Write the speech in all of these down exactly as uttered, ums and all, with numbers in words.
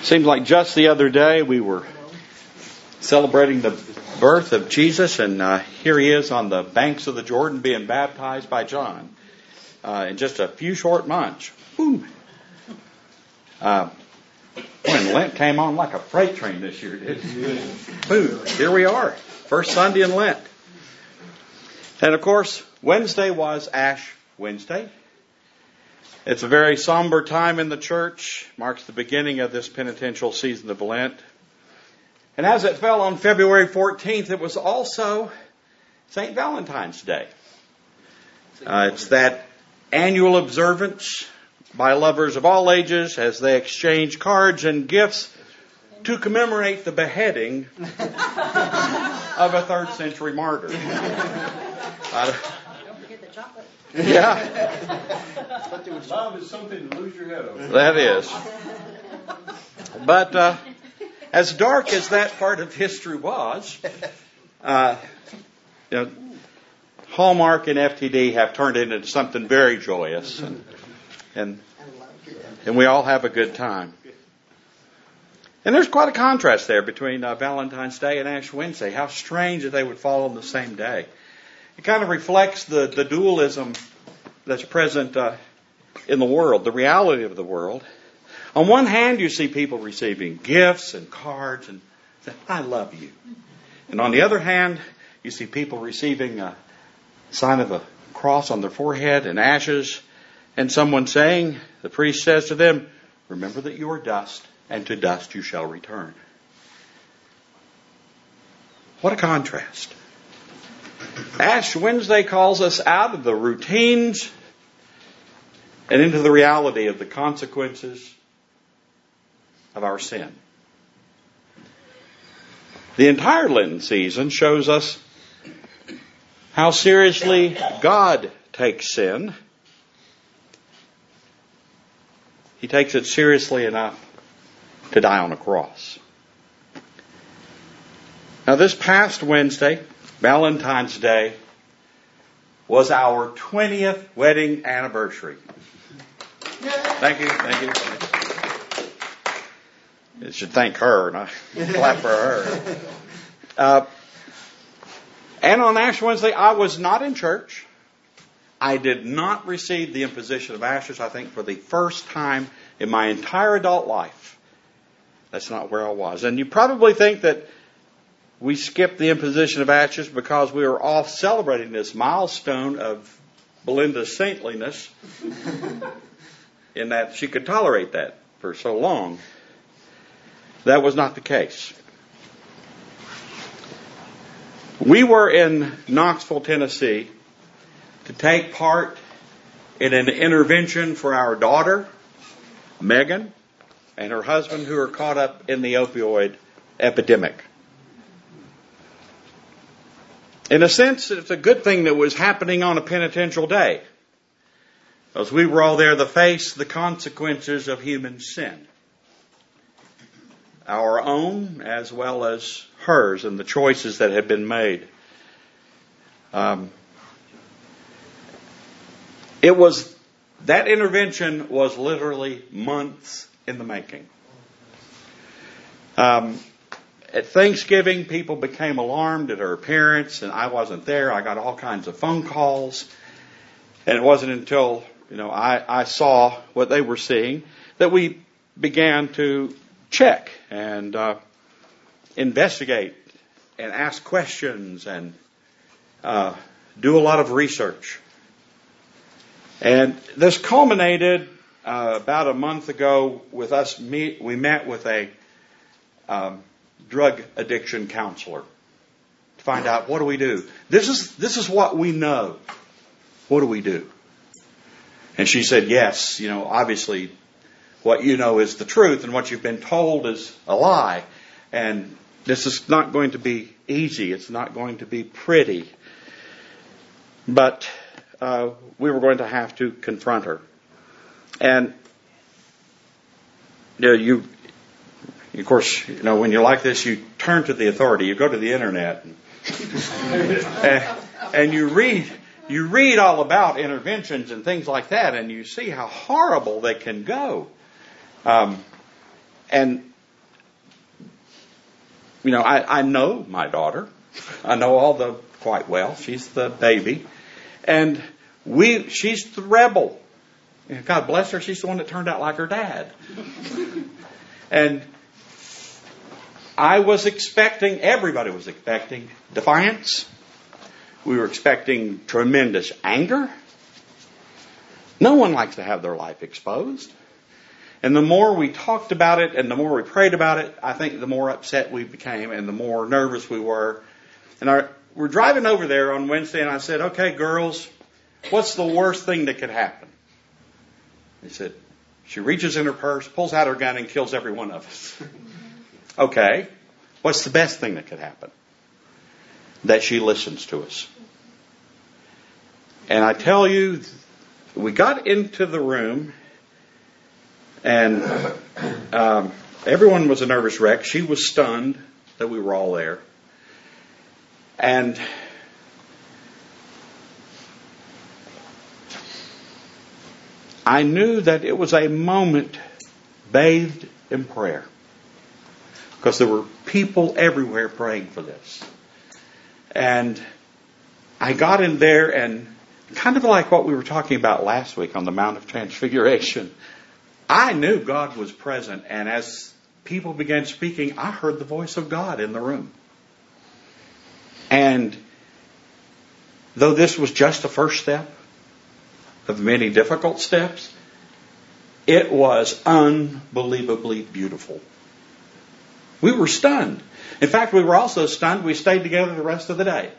Seems like just the other day we were celebrating the birth of Jesus, and uh, here he is on the banks of the Jordan being baptized by John uh, in just a few short months. Whew. Uh, when Lent came on like a freight train this year, didn't it? Boom, here we are, first Sunday in Lent. And of course, Wednesday was Ash Wednesday. It's a very somber time in the church, marks the beginning of this penitential season of Lent. And as it fell on February fourteenth, it was also Saint Valentine's Day. Uh, it's that annual observance by lovers of all ages as they exchange cards and gifts to commemorate the beheading of a third century martyr. Uh, Don't forget the chocolate. Yeah. Love is something to lose your head over. That is. But uh, as dark as that part of history was, uh, you know, Hallmark and F T D have turned it into something very joyous, and and and we all have a good time. And there's quite a contrast there between uh, Valentine's Day and Ash Wednesday. How strange that they would fall on the same day. It kind of reflects the, the dualism that's present uh, in the world, the reality of the world. On one hand, you see people receiving gifts and cards and say, I love you. And on the other hand, you see people receiving a sign of a cross on their forehead and ashes, and someone saying, the priest says to them, remember that you are dust, and to dust you shall return. What a contrast. Ash Wednesday calls us out of the routines and into the reality of the consequences of our sin. The entire Lenten season shows us how seriously God takes sin. He takes it seriously enough to die on a cross. Now, this past Wednesday, Valentine's Day, was our twentieth wedding anniversary. Thank you, thank you. You should thank her, not clap for her. Uh, and on Ash Wednesday, I was not in church. I did not receive the imposition of ashes, I think, for the first time in my entire adult life. That's not where I was. And you probably think that we skipped the imposition of ashes because we were off celebrating this milestone of Belinda's saintliness in that she could tolerate that for so long. That was not the case. We were in Knoxville, Tennessee, to take part in an intervention for our daughter, Megan, and her husband, who are caught up in the opioid epidemic. In a sense, it's a good thing that was happening on a penitential day, because we were all there to face the consequences of human sin, our own as well as hers, and the choices that had been made. Um, it was that intervention was literally months in the making. Um, At Thanksgiving, people became alarmed at her appearance, and I wasn't there. I got all kinds of phone calls. And it wasn't until, you know, I, I saw what they were seeing that we began to check and uh, investigate and ask questions and uh, do a lot of research. And this culminated uh, about a month ago with us. Meet, we met with a Um, drug addiction counselor to find out, what do we do? This is this is what we know. What do we do? And she said, yes, you know, obviously what you know is the truth and what you've been told is a lie. And this is not going to be easy. It's not going to be pretty. But uh, we were going to have to confront her. And you know, you Of course, you know, when you're like this, you turn to the authority. You go to the internet and, and, and you read you read all about interventions and things like that, and you see how horrible they can go. Um, and you know, I, I know my daughter. I know all the quite well. She's the baby. And we, she's the rebel. And God bless her, she's the one that turned out like her dad. And I was expecting, everybody was expecting defiance. We were expecting tremendous anger. No one likes to have their life exposed. And the more we talked about it and the more we prayed about it, I think the more upset we became and the more nervous we were. And our, we're driving over there on Wednesday, and I said, okay, girls, what's the worst thing that could happen? They said, she reaches in her purse, pulls out her gun, and kills every one of us. Okay, what's the best thing that could happen? That she listens to us. And I tell you, we got into the room, and um, everyone was a nervous wreck. She was stunned that we were all there. And I knew that it was a moment bathed in prayer. Because there were people everywhere praying for this. And I got in there, and kind of like what we were talking about last week on the Mount of Transfiguration, I knew God was present. And as people began speaking, I heard the voice of God in the room. And though this was just the first step of many difficult steps, it was unbelievably beautiful. We were stunned. In fact, we were also stunned. We stayed together the rest of the day.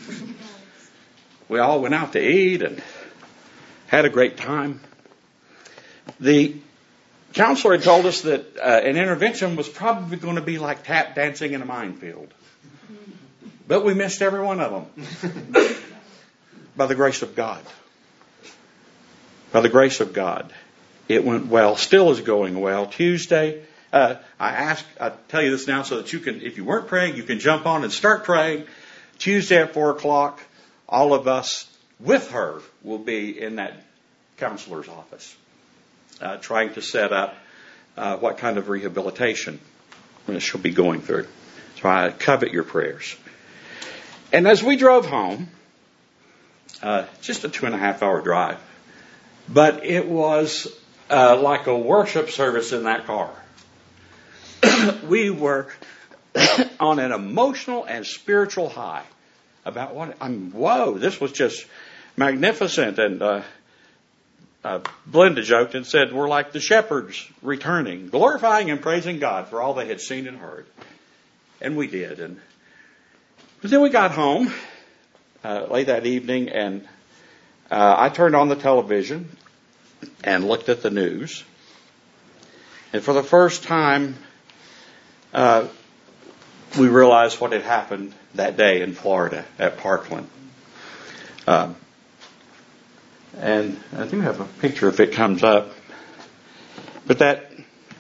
We all went out to eat and had a great time. The counselor had told us that uh, an intervention was probably going to be like tap dancing in a minefield. But we missed every one of them. By the grace of God. By the grace of God. It went well. Still is going well. Tuesday, uh, I ask, I tell you this now so that you can, if you weren't praying, you can jump on and start praying. Tuesday at four o'clock, all of us with her will be in that counselor's office. Uh, trying to set up uh, what kind of rehabilitation she'll be going through. So I covet your prayers. And as we drove home, uh, just a two and a half hour drive, but it was uh, like a worship service in that car. We were on an emotional and spiritual high about what, I mean, whoa, this was just magnificent. And uh, uh, Belinda joked and said, we're like the shepherds returning, glorifying and praising God for all they had seen and heard. And we did. And but then we got home uh, late that evening, and uh, I turned on the television and looked at the news. And for the first time, uh, we realized what had happened that day in Florida at Parkland. Um, and I do have a picture if it comes up. But that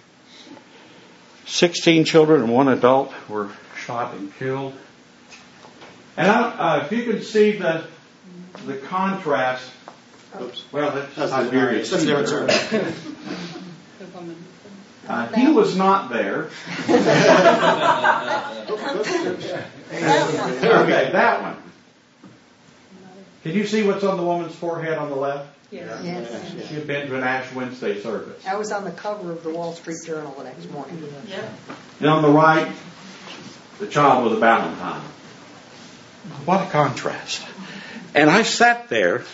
sixteen children and one adult were shot and killed. And I, uh, if you can see the the contrast. Oops. Well, that's, that's Siberia. Uh, he was not there. Okay, that one. Can you see what's on the woman's forehead on the left? Yes. Yes. She had been to an Ash Wednesday service. I was on the cover of the Wall Street Journal the next morning. Yeah. And on the right, the child with a Valentine. What a contrast. And I sat there,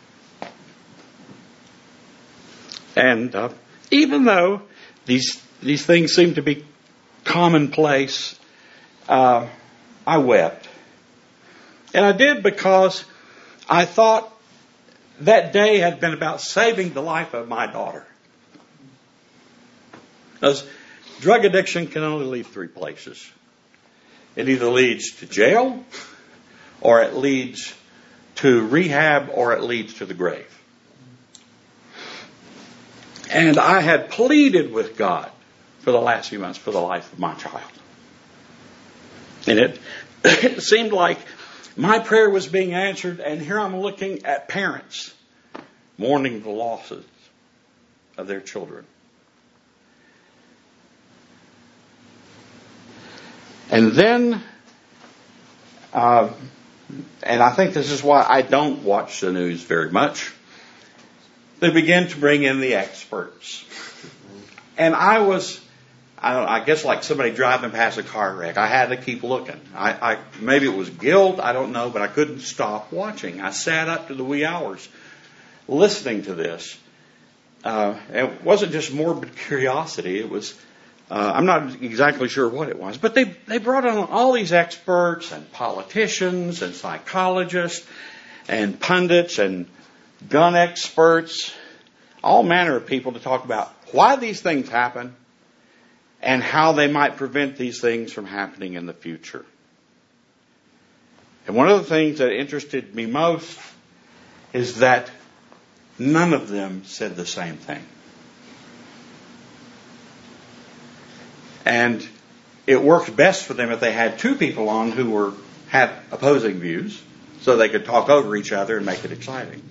and uh, even though these these things seem to be commonplace, uh, I wept. And I did because I thought that day had been about saving the life of my daughter. Because drug addiction can only lead three places. It either leads to jail, or it leads to rehab, or it leads to the grave. And I had pleaded with God for the last few months for the life of my child. And it, it seemed like my prayer was being answered, and here I'm looking at parents mourning the losses of their children. And then, uh, and I think this is why I don't watch the news very much, they begin to bring in the experts. And I was, I don't know, I guess like somebody driving past a car wreck. I had to keep looking. I, I maybe it was guilt, I don't know, but I couldn't stop watching. I sat up to the wee hours listening to this. Uh, it wasn't just morbid curiosity. It was, uh, I'm not exactly sure what it was, but they, they brought on all these experts and politicians and psychologists and pundits and gun experts, all manner of people to talk about why these things happen and how they might prevent these things from happening in the future. And one of the things that interested me most is that none of them said the same thing. And it worked best for them if they had two people on who were had opposing views, so they could talk over each other and make it exciting.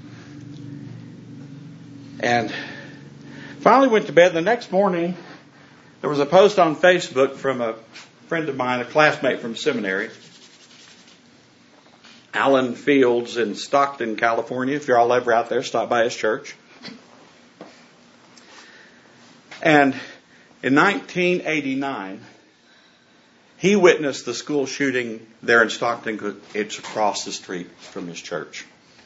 And finally went to bed. The next morning, there was a post on Facebook from a friend of mine, a classmate from seminary, Alan Fields in Stockton, California. If you're all ever out there, stop by his church. And in nineteen eighty-nine, he witnessed the school shooting there in Stockton. It's across the street from his church.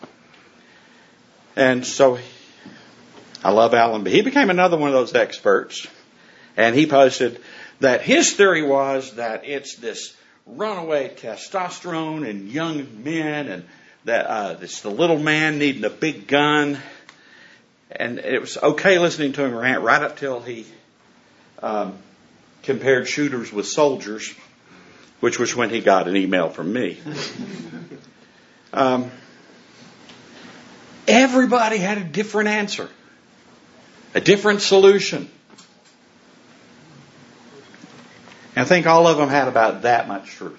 And so I love Alan, but he became another one of those experts. And he posted that his theory was that it's this runaway testosterone in young men, and that uh, it's the little man needing a big gun. And it was okay listening to him rant right up till he um, compared shooters with soldiers, which was when he got an email from me. um, everybody had a different answer, a different solution. I think all of them had about that much truth.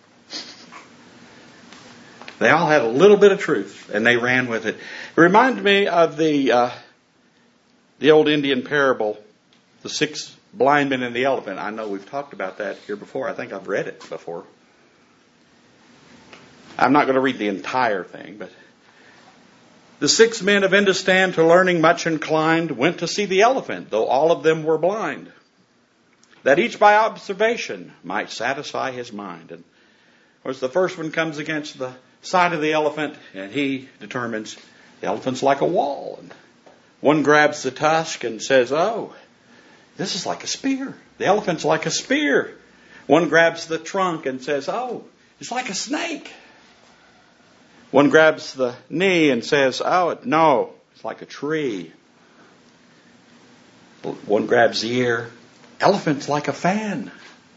They all had a little bit of truth, and they ran with it. It reminded me of the uh, the old Indian parable, the six blind men and the elephant. I know we've talked about that here before. I think I've read it before. I'm not going to read the entire thing, but the six men of Indostan, to learning much inclined, went to see the elephant, though all of them were blind, that each by observation might satisfy his mind. And of course, the first one comes against the side of the elephant, and he determines the elephant's like a wall. And one grabs the tusk and says, "Oh, this is like a spear. The elephant's like a spear." One grabs the trunk and says, "Oh, it's like a snake." One grabs the knee and says, "Oh, no, it's like a tree." One grabs the ear. "Elephant's like a fan."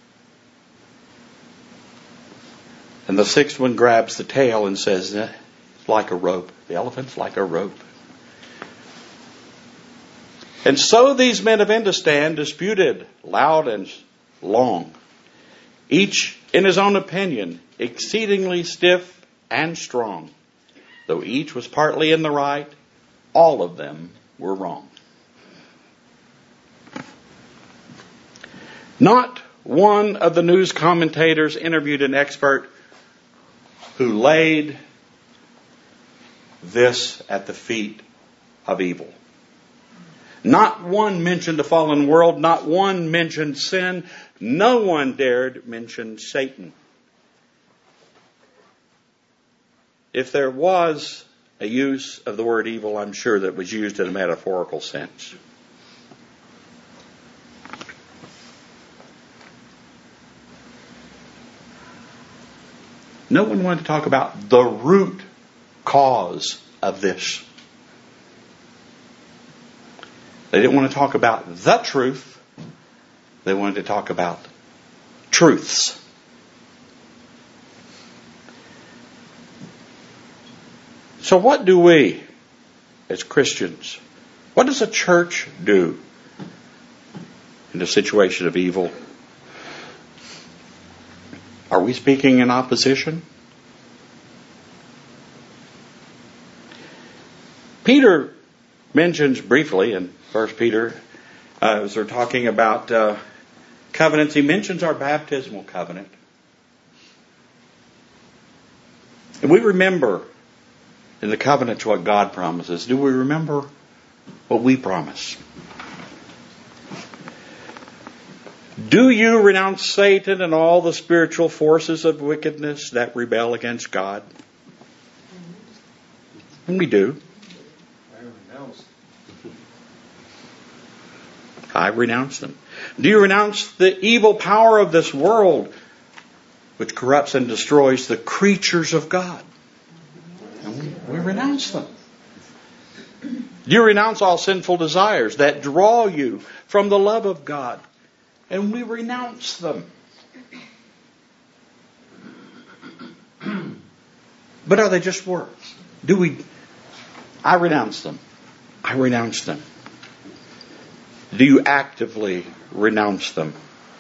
And the sixth one grabs the tail and says, "It's like a rope. The elephant's like a rope." And so these men of Indostan disputed loud and long, each in his own opinion, exceedingly stiff and strong. Though each was partly in the right, all of them were wrong. Not one of the news commentators interviewed an expert who laid this at the feet of evil. Not one mentioned a fallen world. Not one mentioned sin. No one dared mention Satan. If there was a use of the word evil, I'm sure that was used in a metaphorical sense. No one wanted to talk about the root cause of this. They didn't want to talk about the truth. They wanted to talk about truths. So what do we, as Christians, what does a church do in a situation of evil? Are we speaking in opposition? Peter mentions briefly in First Peter, uh, as they're talking about uh, covenants, he mentions our baptismal covenant. And we remember in the covenants what God promises. Do we remember what we promise? Do you renounce Satan and all the spiritual forces of wickedness that rebel against God? And we do. I renounce. I renounce them. Do you renounce the evil power of this world, which corrupts and destroys the creatures of God? And we, we renounce them. Do you renounce all sinful desires that draw you from the love of God? And we renounce them. But are they just words? Do we? I renounce them. I renounce them. Do you actively renounce them?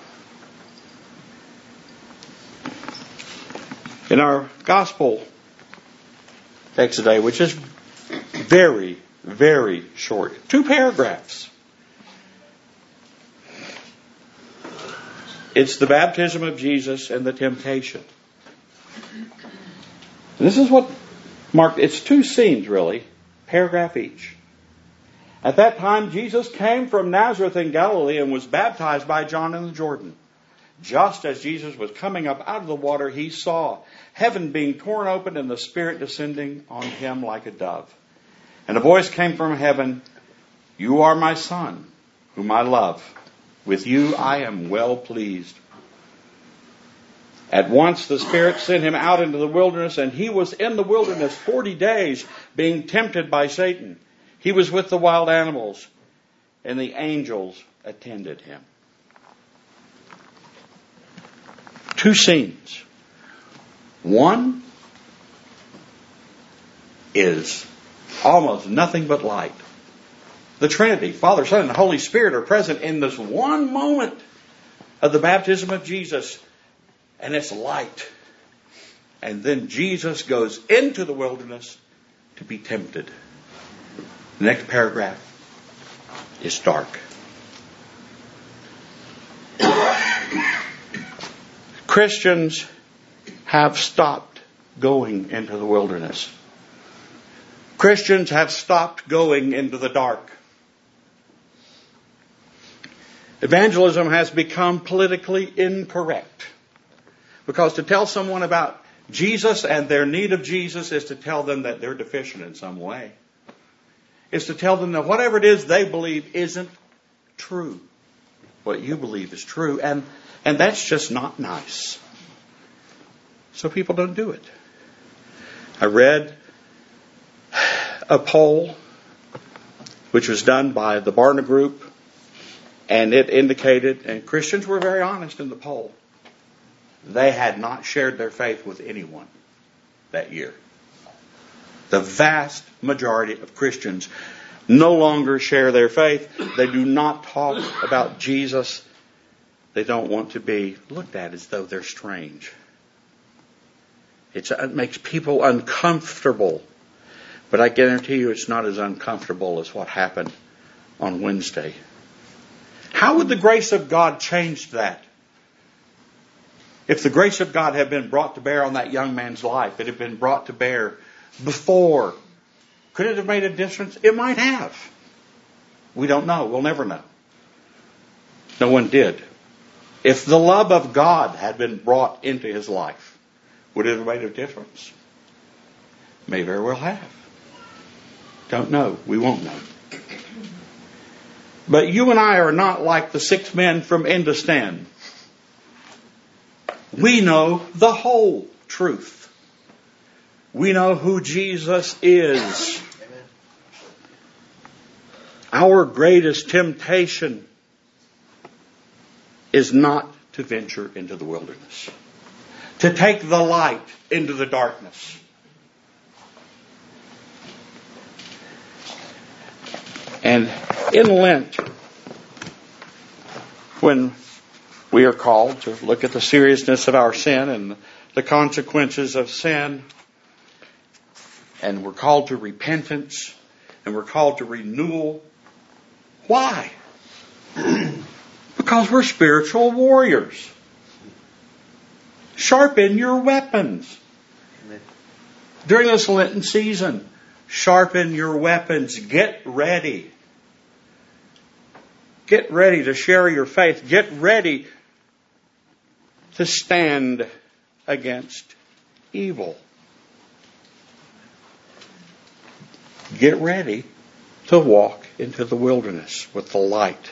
In our gospel text today, which is very, very short, two paragraphs. It's the baptism of Jesus and the temptation. And this is what marked, it's two scenes really, paragraph each. At that time, Jesus came from Nazareth in Galilee and was baptized by John in the Jordan. Just as Jesus was coming up out of the water, he saw heaven being torn open and the Spirit descending on him like a dove. And a voice came from heaven, "You are my Son, whom I love. With you I am well pleased." At once the Spirit sent him out into the wilderness, and he was in the wilderness forty days, being tempted by Satan. He was with the wild animals, and the angels attended him. Two scenes. One is almost nothing but light. The Trinity, Father, Son, and Holy Spirit are present in this one moment of the baptism of Jesus, and it's light. And then Jesus goes into the wilderness to be tempted. The next paragraph is dark. Christians have stopped going into the wilderness. Christians have stopped going into the dark. Evangelism has become politically incorrect. Because to tell someone about Jesus and their need of Jesus is to tell them that they're deficient in some way. It's to tell them that whatever it is they believe isn't true. What you believe is true. And, and that's just not nice. So people don't do it. I read a poll which was done by the Barna Group, and it indicated, and Christians were very honest in the poll, they had not shared their faith with anyone that year. The vast majority of Christians no longer share their faith. They do not talk about Jesus. They don't want to be looked at as though they're strange. It's, it makes people uncomfortable. But I guarantee you it's not as uncomfortable as what happened on Wednesday. How would the grace of God change that? If the grace of God had been brought to bear on that young man's life, it had been brought to bear before, could it have made a difference? It might have. We don't know. We'll never know. No one did. If the love of God had been brought into his life, would it have made a difference? May very well have. Don't know. We won't know. But you and I are not like the six men from Indostan. We know the whole truth. We know who Jesus is. Our greatest temptation is not to venture into the wilderness, to take the light into the darkness. And in Lent, when we are called to look at the seriousness of our sin and the consequences of sin, and we're called to repentance, and we're called to renewal. Why? Because we're spiritual warriors. Sharpen your weapons. During this Lenten season, sharpen your weapons. Get ready. Get ready to share your faith. Get ready to stand against evil. Get ready to walk into the wilderness with the light.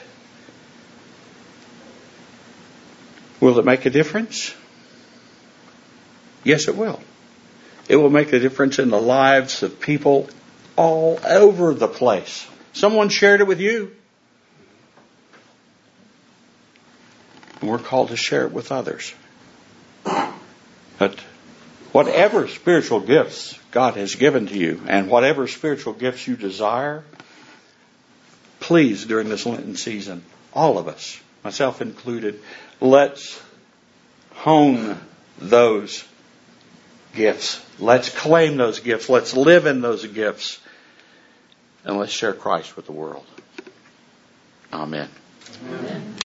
Will it make a difference? Yes, it will. It will make a difference in the lives of people all over the place. Someone shared it with you. And we're called to share it with others. But whatever spiritual gifts God has given to you, and whatever spiritual gifts you desire, please, during this Lenten season, all of us, myself included, let's hone those gifts. Let's claim those gifts. Let's live in those gifts. And let's share Christ with the world. Amen. Amen.